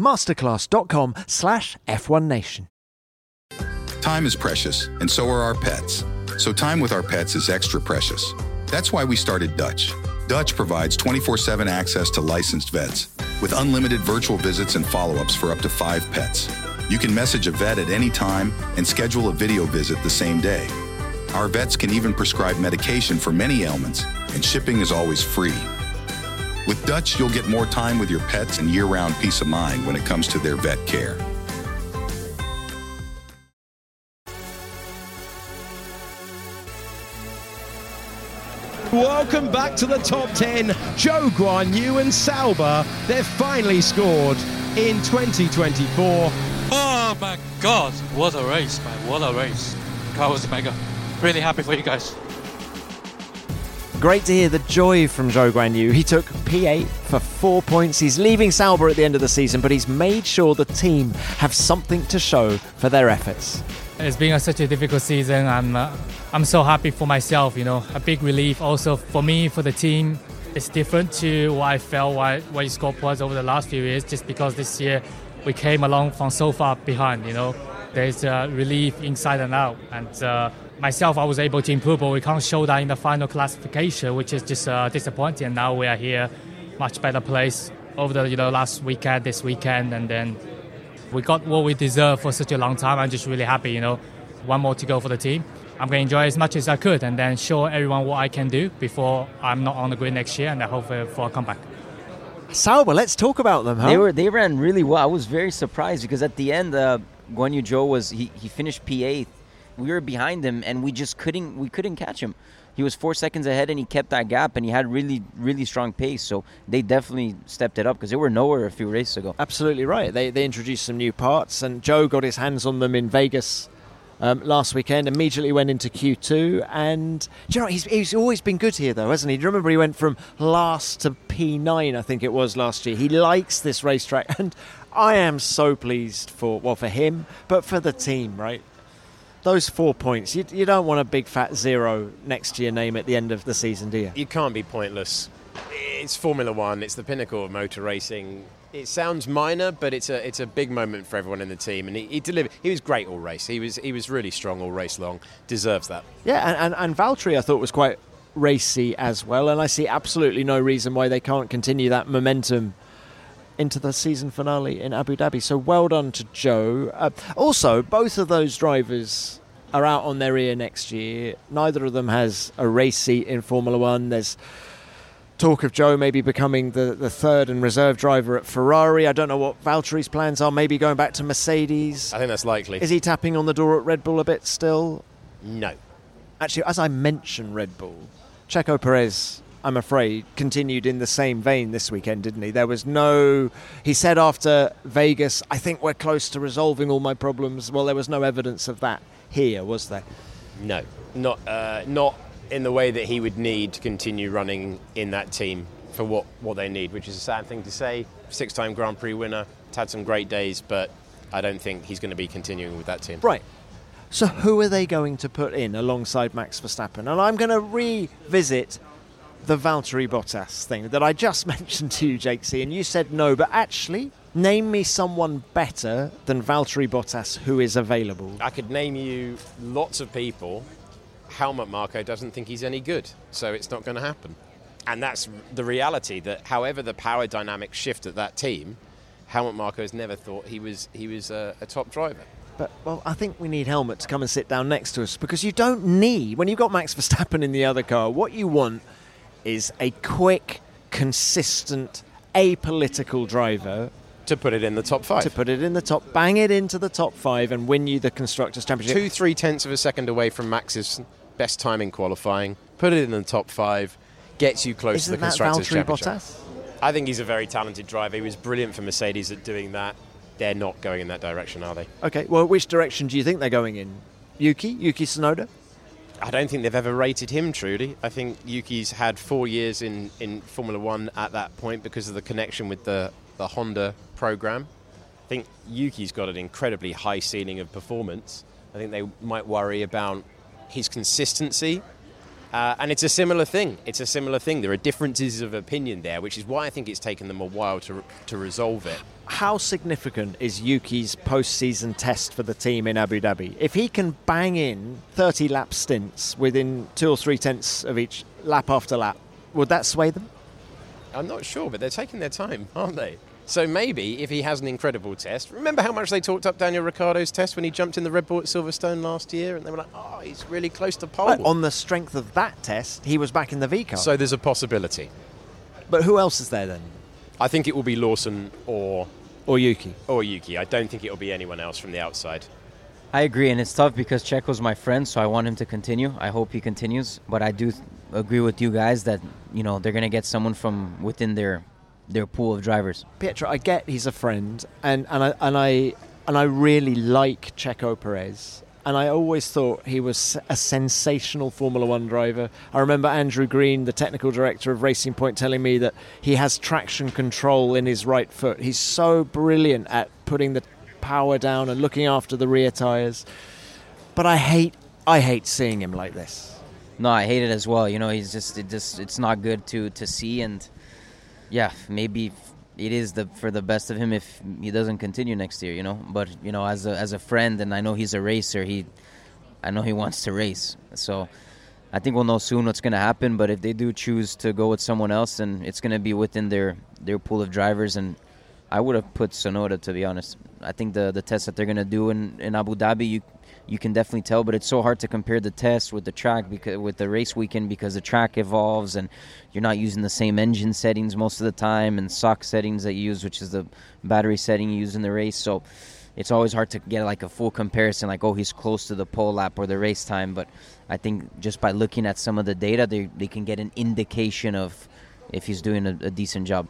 masterclass.com/F1Nation. Time is precious, and so are our pets. So time with our pets is extra precious. That's why we started Dutch. Dutch provides 24/7 access to licensed vets with unlimited virtual visits and follow-ups for up to 5 pets. You can message a vet at any time and schedule a video visit the same day. Our vets can even prescribe medication for many ailments, and shipping is always free. With Dutch, you'll get more time with your pets and year-round peace of mind when it comes to their vet care. Welcome back to the top 10. Zhou Guanyu and Sauber, they've finally scored in 2024. Oh my God, what a race, man, what a race. Car was mega. Really happy for you guys. Great to hear the joy from Zhou Guanyu. He took P8 for 4 points. He's leaving Sauber at the end of the season, but he's made sure the team have something to show for their efforts. It's been such a difficult season. I'm so happy for myself, a big relief also for me, for the team. It's different to what I felt what you scored points over the last few years, just because this year we came along from so far behind, There's relief inside and out. And myself, I was able to improve, but we can't show that in the final classification, which is just disappointing. And now we are here, much better place. over the last weekend, this weekend, and then we got what we deserve for such a long time. I'm just really happy, one more to go for the team. I'm going to enjoy as much as I could and then show everyone what I can do before I'm not on the grid next year, and I hope for a comeback. Sauber, let's talk about them, huh? They ran really well. I was very surprised because at the end, Guan Yu Zhou he finished P8. We were behind him and we couldn't catch him. He was 4 seconds ahead and he kept that gap and he had really, really strong pace. So they definitely stepped it up because they were nowhere a few races ago. Absolutely right. They introduced some new parts and Zhou got his hands on them in Vegas last weekend, immediately went into Q2, and do you know, he's always been good here though, hasn't he? Do you remember he went from last to P9, I think it was last year? He likes this racetrack, and I am so pleased for him, but for the team, right? Those 4 points, you don't want a big fat zero next to your name at the end of the season, do you? You can't be pointless. It's Formula One, it's the pinnacle of motor racing. It sounds minor, but it's a big moment for everyone in the team, and he delivered. He was great all race. He was really strong all race long. Deserves that. Yeah, and Valtteri I thought was quite racy as well, and I see absolutely no reason why they can't continue that momentum into the season finale in Abu Dhabi. So well done to Zhou. Also, both of those drivers are out on their ear next year. Neither of them has a race seat in Formula One. There's talk of Zhou maybe becoming the third and reserve driver at Ferrari. I don't know what Valtteri's plans are, maybe going back to Mercedes. I think that's likely. Is he tapping on the door at Red Bull a bit still? No. Actually, as I mentioned Red Bull, Checo Perez, I'm afraid, continued in the same vein this weekend, didn't he? There was he said after Vegas, I think we're close to resolving all my problems. Well, there was no evidence of that here, was there? No, not in the way that he would need to continue running in that team for what they need, which is a sad thing to say. 6-time Grand Prix winner, had some great days, but I don't think he's going to be continuing with that team. Right. So who are they going to put in alongside Max Verstappen? And I'm going to revisit the Valtteri Bottas thing that I just mentioned to you, Jake C, and you said no, but actually, name me someone better than Valtteri Bottas who is available. I could name you lots of people. Helmut Marko doesn't think he's any good, so it's not going to happen. And that's the reality, that however the power dynamics shift at that team, Helmut Marko has never thought he was a top driver. But, well, I think we need Helmut to come and sit down next to us, because you don't need, when you've got Max Verstappen in the other car, what you want is a quick, consistent, apolitical driver. To put it in the top 5. To put it in the top, bang it into the top 5 and win you the Constructors' Championship. 2-3 of a second away from Max's best time in qualifying. Put it in the top 5, gets you close to the Constructors' Championship. Bottas? I think he's a very talented driver. He was brilliant for Mercedes at doing that. They're not going in that direction, are they? Okay, well, which direction do you think they're going in? Yuki Tsunoda? I don't think they've ever rated him truly. I think Yuki's had 4 years in Formula One at that point because of the connection with the Honda program. I think Yuki's got an incredibly high ceiling of performance. I think they might worry about his consistency. And it's a similar thing. There are differences of opinion there, which is why I think it's taken them a while to resolve it. How significant is Yuki's post-season test for the team in Abu Dhabi? If he can bang in 30-lap stints within 2 or 3 tenths of each lap after lap, would that sway them? I'm not sure, but they're taking their time, aren't they? So maybe if he has an incredible test, remember how much they talked up Daniel Ricciardo's test when he jumped in the Red Bull at Silverstone last year, and they were like, oh, he's really close to pole. On the strength of that test, he was back in the V car. So there's a possibility. But who else is there then? I think it will be Lawson or Yuki. I don't think it will be anyone else from the outside. I agree, and it's tough because Checo's my friend, so I want him to continue. I hope he continues, but I do agree with you guys that they're going to get someone from within their pool of drivers. Pietro, I get he's a friend, and I really like Checo Perez, and I always thought he was a sensational Formula One driver. I remember Andrew Green, the technical director of Racing Point, telling me that he has traction control in his right foot. He's so brilliant at putting the power down and looking after the rear tyres. But I hate seeing him like this. No, I hate it as well. It's not good to see, and yeah, maybe it is for the best of him if he doesn't continue next year, But, as a friend, and I know he's a racer, I know he wants to race. So I think we'll know soon what's going to happen. But if they do choose to go with someone else, then it's going to be within their pool of drivers. And I would have put Tsunoda, to be honest. I think the test that they're going to do in Abu Dhabi, you can definitely tell, but it's so hard to compare the test with the track, because with the race weekend, because the track evolves and you're not using the same engine settings most of the time and SOC settings that you use, which is the battery setting you use in the race. So it's always hard to get like a full comparison, like, oh, he's close to the pole lap or the race time. But I think just by looking at some of the data, they can get an indication of if he's doing a decent job.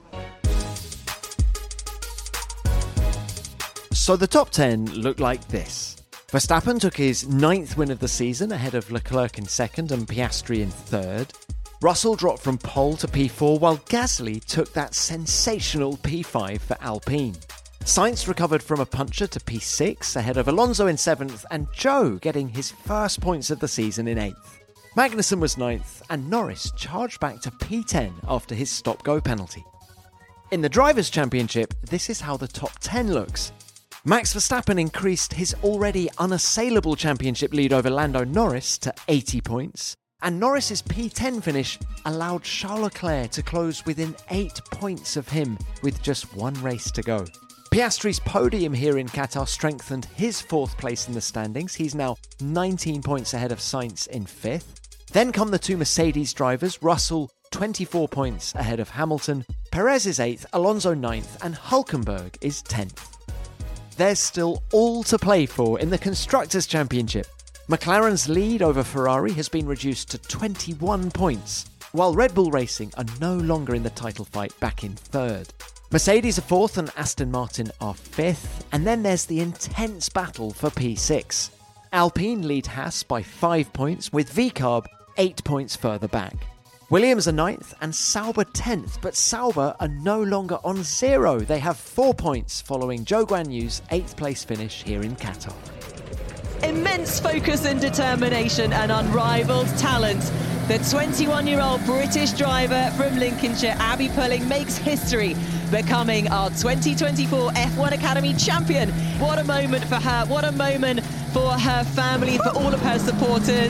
So the top 10 looked like this. Verstappen took his 9th win of the season ahead of Leclerc in 2nd and Piastri in 3rd. Russell dropped from pole to P4, while Gasly took that sensational P5 for Alpine. Sainz recovered from a puncture to P6 ahead of Alonso in 7th, and Zhou getting his first points of the season in 8th. Magnussen was 9th, and Norris charged back to P10 after his stop-go penalty. In the Drivers' Championship, this is how the top 10 looks. Max Verstappen increased his already unassailable championship lead over Lando Norris to 80 points, and Norris's P10 finish allowed Charles Leclerc to close within 8 points of him with just one race to go. Piastri's podium here in Qatar strengthened his 4th place in the standings. He's now 19 points ahead of Sainz in 5th. Then come the 2 Mercedes drivers, Russell 24 points ahead of Hamilton, Perez is 8th, Alonso 9th, and Hülkenberg is 10th. There's still all to play for in the Constructors' Championship. McLaren's lead over Ferrari has been reduced to 21 points, while Red Bull Racing are no longer in the title fight, back in 3rd. Mercedes are 4th and Aston Martin are 5th, and then there's the intense battle for P6. Alpine lead Haas by 5 points, with VCARB 8 points further back. Williams are 9th and Sauber 10th, but Sauber are no longer on 0. They have 4 points following Zhou Guanyu's 8th place finish here in Qatar. Immense focus and determination and unrivaled talent. The 21-year-old British driver from Lincolnshire, Abby Pulling, makes history, becoming our 2024 F1 Academy champion. What a moment for her, what a moment for her family, for all of her supporters.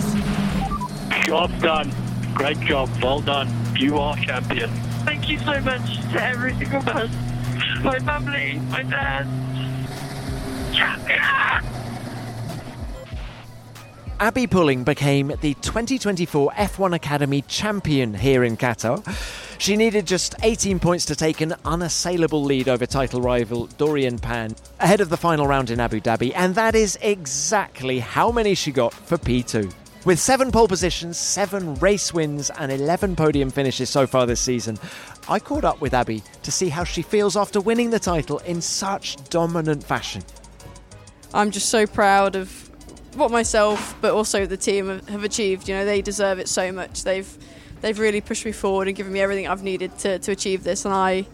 Job done. Great job, well done. You are champion. Thank you so much to every single person. My family, my dad. Champion! Abby Pulling became the 2024 F1 Academy champion here in Qatar. She needed just 18 points to take an unassailable lead over title rival Dorian Pan ahead of the final round in Abu Dhabi, and that is exactly how many she got for P2. With 7 pole positions, 7 race wins and 11 podium finishes so far this season, I caught up with Abby to see how she feels after winning the title in such dominant fashion. I'm just so proud of what myself, but also the team have achieved. You know, they deserve it so much. They've really pushed me forward and given me everything I've needed to achieve this. And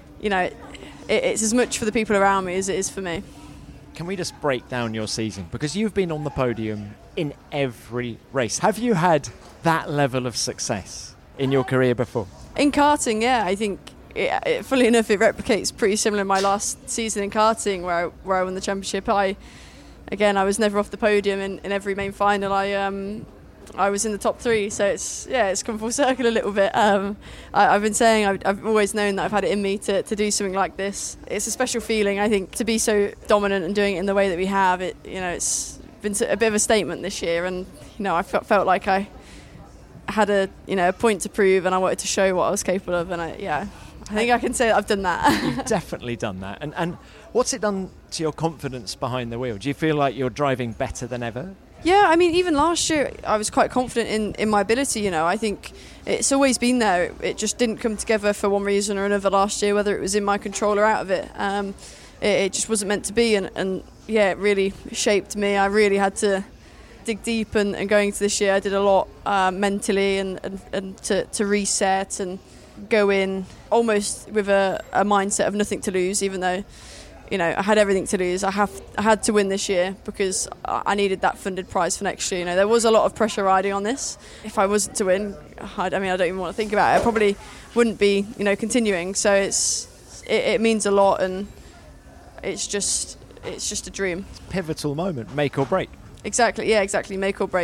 it's as much for the people around me as it is for me. Can we just break down your season? Because you've been on the podium in every race. Have you had that level of success in your career before? In karting, yeah. I think, funnily enough, it replicates pretty similar in my last season in karting where I won the championship. I was never off the podium in every main final. I was in the top 3, so it's come full circle a little bit. I've been saying I've always known that I've had it in me to do something like this. It's a special feeling, I think, to be so dominant and doing it in the way that we have. It's been a bit of a statement this year, and I felt like I had a point to prove, and I wanted to show what I was capable of, and I think I can say that I've done that. You've definitely done that, and what's it done to your confidence behind the wheel? Do you feel like you're driving better than ever? Yeah, I mean, even last year I was quite confident in my ability. I think it's always been there. It just didn't come together for one reason or another last year, whether it was in my control or out of it. It just wasn't meant to be, and it really shaped me. I really had to dig deep, and going into this year I did a lot mentally and to reset and go in almost with a mindset of nothing to lose, even though I had everything to lose. I had to win this year because I needed that funded prize for next year. There was a lot of pressure riding on this. If I wasn't to win, I don't even want to think about it. I probably wouldn't be continuing. So it means a lot, and it's just a dream. It's a pivotal moment, make or break. Exactly, make or break.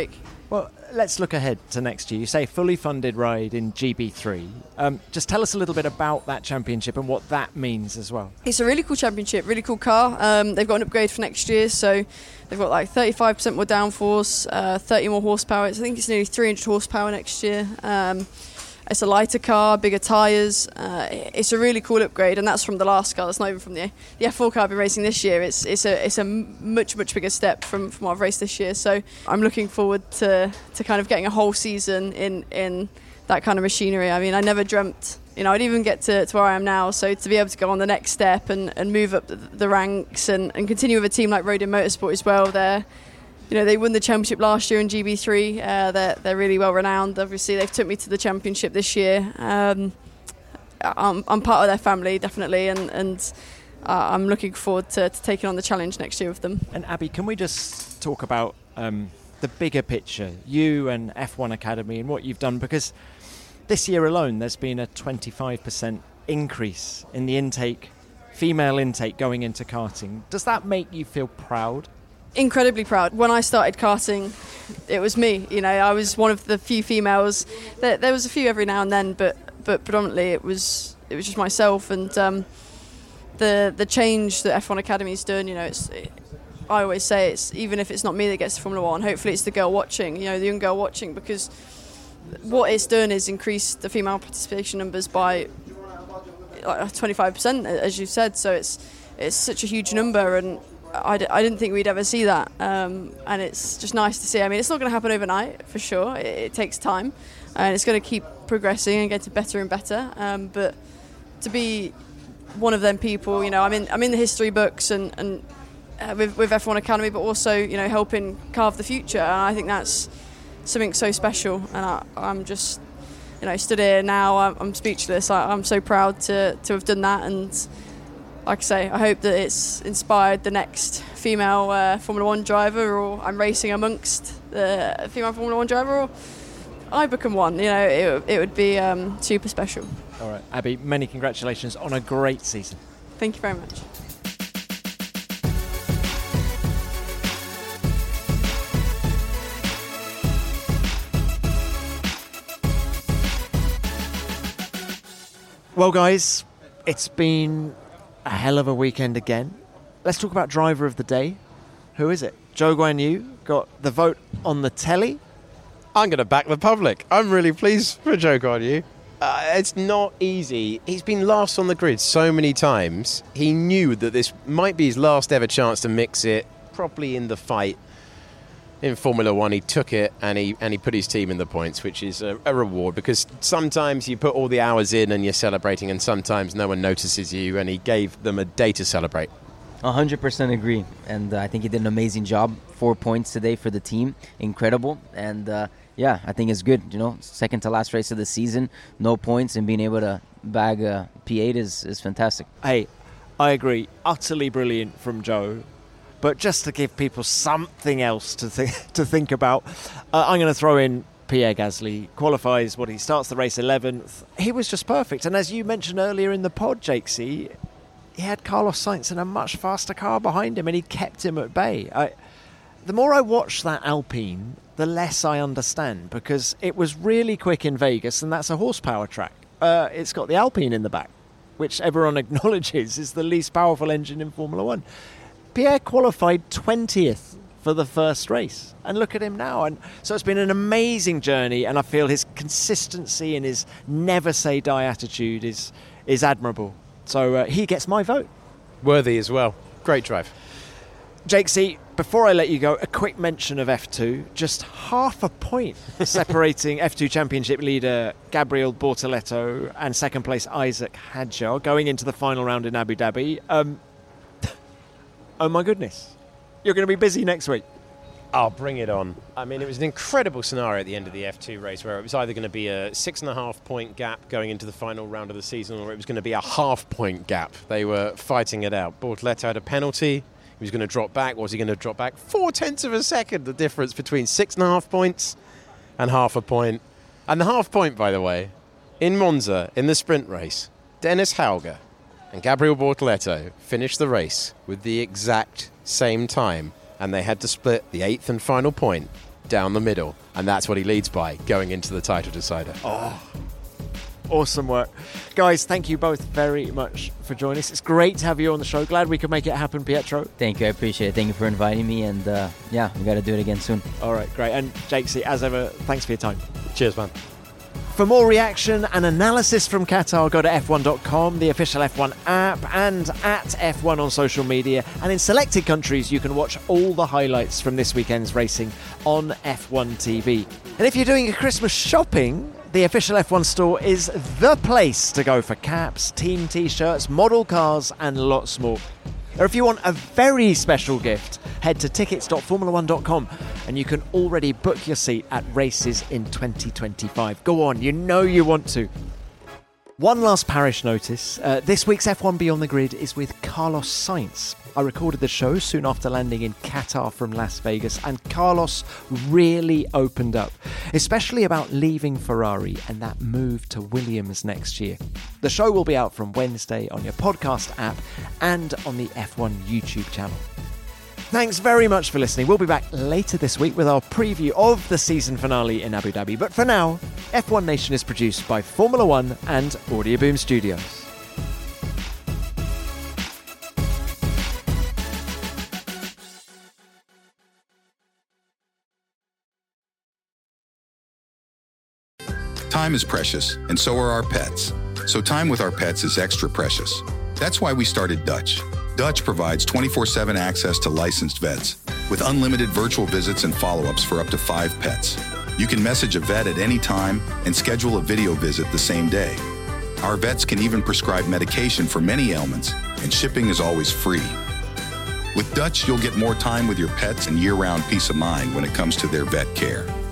Well, let's look ahead to next year. You say fully funded ride in GB3. Just tell us a little bit about that championship and what that means as well. It's a really cool championship, really cool car. They've got an upgrade for next year, so they've got like 35% more downforce, 30 more horsepower. I think it's nearly 300 horsepower next year. It's a lighter car, bigger tyres. It's a really cool upgrade, and that's from the last car. That's not even from the F4 car I've been racing this year. It's a much bigger step from what I've raced this year. So I'm looking forward to kind of getting a whole season in that kind of machinery. I mean, I never dreamt, I'd even get to where I am now. So to be able to go on the next step and move up the ranks and continue with a team like Rodin Motorsport as well, they won the championship last year in GB3. They're really well renowned. Obviously, they've took me to the championship this year. I'm part of their family, definitely, and I'm looking forward to taking on the challenge next year with them. And Abby, can we just talk about the bigger picture, you and F1 Academy and what you've done? Because this year alone, there's been a 25% increase in the female intake going into karting. Does that make you feel proud? Incredibly proud. When I started karting, it was me. I was one of the few females. There was a few every now and then, but predominantly it was just myself. And the change that F1 Academy's done, I always say it's even if it's not me that gets to Formula One, hopefully it's the girl watching, the young girl watching, because what it's done is increase the female participation numbers by 25%, as you said. So it's such a huge number, and I didn't think we'd ever see that, and it's just nice to see. I mean, it's not going to happen overnight, for sure. It takes time, and it's going to keep progressing and getting better and better. But to be one of them people, I'm in the history books and with F1 Academy, but also helping carve the future. And I think that's something so special. And I'm just stood here now. I'm speechless. I'm so proud to have done that. And like I say, I hope that it's inspired the next female Formula One driver, or I'm racing amongst the female Formula One driver, or I become one. It would be super special. All right, Abby, many congratulations on a great season. Thank you very much. Well, guys, it's been a hell of a weekend again. Let's talk about driver of the day. Who is it? Zhou Guanyu got the vote on the telly. I'm going to back the public. I'm really pleased for Zhou Guanyu. It's not easy. He's been last on the grid so many times. He knew that this might be his last ever chance to mix it properly in the fight. In Formula One, he took it and he put his team in the points, which is a reward, because sometimes you put all the hours in and you're celebrating, and sometimes no one notices you, and he gave them a day to celebrate. 100% agree, and I think he did an amazing job. 4 points today for the team, incredible, and I think it's good. Second to last race of the season, no points, and being able to bag a P8 is fantastic. Hey, I agree, utterly brilliant from Zhou. But just to give people something else to think about, I'm going to throw in Pierre Gasly. Qualifies, he starts the race 11th. He was just perfect. And as you mentioned earlier in the pod, Jakesy, he had Carlos Sainz in a much faster car behind him, and he kept him at bay. The more I watch that Alpine, the less I understand, because it was really quick in Vegas, and that's a horsepower track. It's got the Alpine in the back, which everyone acknowledges is the least powerful engine in Formula One. Pierre qualified 20th for the first race, and look at him now. And so it's been an amazing journey, and I feel his consistency and his never say die attitude is admirable. So he gets my vote. Worthy as well. Great drive. Jakesy, before I let you go, a quick mention of F2. Just half a point separating F2 Championship leader Gabriel Bortoleto and second place Isaac Hadjar going into the final round in Abu Dhabi. Oh my goodness. You're going to be busy next week. I'll bring it on. I mean, it was an incredible scenario at the end of the F2 race, where it was either going to be a 6.5 point gap going into the final round of the season, or it was going to be a half-point gap. They were fighting it out. Bortoleto had a penalty. He was going to drop back. Was he going to drop back? 0.4 of a second, the difference between 6.5 points and half a point. And the half point, by the way, in Monza, in the sprint race, Dennis Hauger and Gabriel Bortoleto finished the race with the exact same time, and they had to split the 8th and final point down the middle. And that's what he leads by going into the title decider. Oh, awesome work. Guys, thank you both very much for joining us. It's great to have you on the show. Glad we could make it happen, Pietro. Thank you. I appreciate it. Thank you for inviting me. And yeah, we got to do it again soon. All right, great. And Jakesy, as ever, thanks for your time. Cheers, man. For more reaction and analysis from Qatar, go to F1.com, the official F1 app, and at F1 on social media. And in selected countries, you can watch all the highlights from this weekend's racing on F1 TV. And if you're doing your Christmas shopping, the official F1 store is the place to go for caps, team t-shirts, model cars, and lots more. Or if you want a very special gift, head to tickets.formula1.com and you can already book your seat at races in 2025. Go on, you know you want to. One last parish notice. This week's F1 Beyond the Grid is with Carlos Sainz. I recorded the show soon after landing in Qatar from Las Vegas, and Carlos really opened up, especially about leaving Ferrari and that move to Williams next year. The show will be out from Wednesday on your podcast app and on the F1 YouTube channel. Thanks very much for listening. We'll be back later this week with our preview of the season finale in Abu Dhabi. But for now, F1 Nation is produced by Formula One and Audioboom Studios. Time is precious, and so are our pets. So time with our pets is extra precious. That's why we started Dutch. Dutch provides 24/7 access to licensed vets with unlimited virtual visits and follow-ups for up to 5 pets. You can message a vet at any time and schedule a video visit the same day. Our vets can even prescribe medication for many ailments, and shipping is always free. With Dutch, you'll get more time with your pets and year-round peace of mind when it comes to their vet care.